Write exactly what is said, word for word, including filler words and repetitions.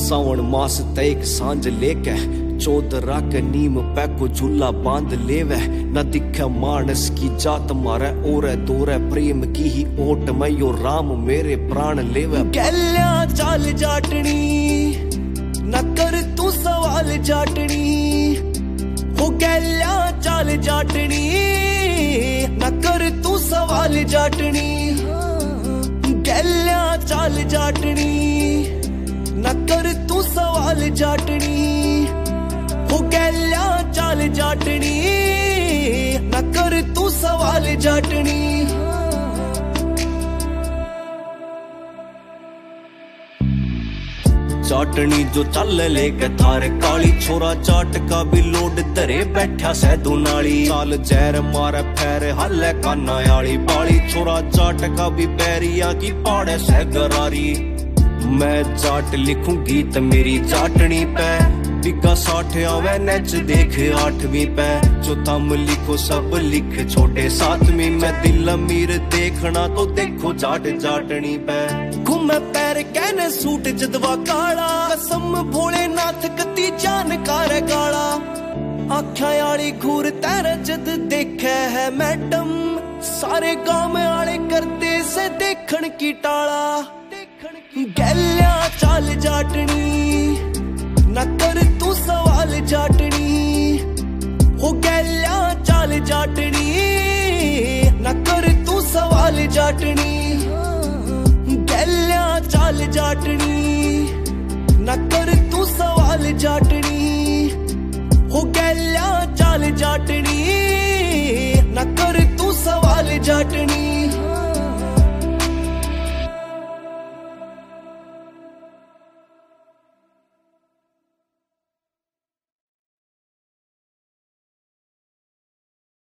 सावन मास तैक सांझ लेके चौदरा के नीम पे को झूला बांध लेवे न दिखे मानस की जात मारे ओरे दोरे प्रेम की ही ओट में यो राम मेरे प्राण लेवे गैल्या चाल जाटनी न कर तू सवाल जाटनी हो गैल्या चाल जाटनी न कर तू सवाल जाटनी गैल्या चाल जाटनी न कर तू सवाल जाटनी हो गैल्या चाल जाटनी न कर तू सवाल जाटनी चाटनी जो चल लेके थारे काली छोरा चाट का भी लोड धरे बैठा सैदू नाली चाल जहर मारे फेरे हल्ले काना आली बाली छोरा चाट का भी पैरिया की पाड़े सह गरारी मैं चाट लिखूं गीत मेरी चाटनी पे बिका साठ आवे नच देख आठवीं पे जो थम लिखो सब लिख छोटे सातवीं में दिल अमीर देखना तो देखो जाट जाटनी पे घूमे पैर कहने सूट जदवा काला कसम भोलेनाथ कती जानकार गाला आख्या आली घूर तेरे जद देखे है मैडम सारे गांव में आले करते से देखन की टाला गैल्या चाल जाटनी न कर तू सवाल जाटनी हो गैल्या चाल जाटनी न कर तू सवाल जाटनी गैल्या चाल जाटनी न कर तू सवाल जाटनी हो गैल्या चाल जाटनी न कर तू सवाल जाटनी